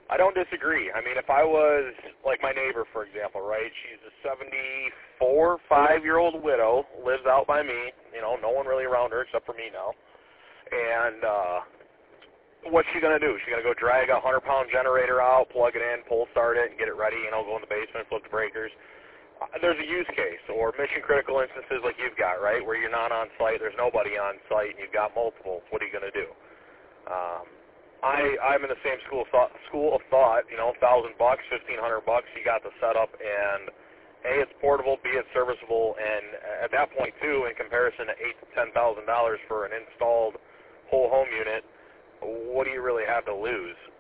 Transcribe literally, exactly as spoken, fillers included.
I don't disagree. I mean, if I was, like my neighbor, for example, right, she's a seventy-four, five-year-old widow, lives out by me, you know, no one really around her except for me now, and uh, what's she going to do? She's going to go drag a one hundred pound generator out, plug it in, pull start it, and get it ready, you know, go in the basement, flip the breakers. Uh, there's a use case, or mission-critical instances like you've got, right, where you're not on site, there's nobody on site, and you've got multiples. What are you going to do? Um, I, I'm in the same school of thought, school of thought, you know, thousand bucks, fifteen hundred bucks, you got the setup, and A, it's portable, B, it's serviceable, and at that point too, in comparison to eight to ten thousand dollars for an installed whole home unit, what do you really have to lose?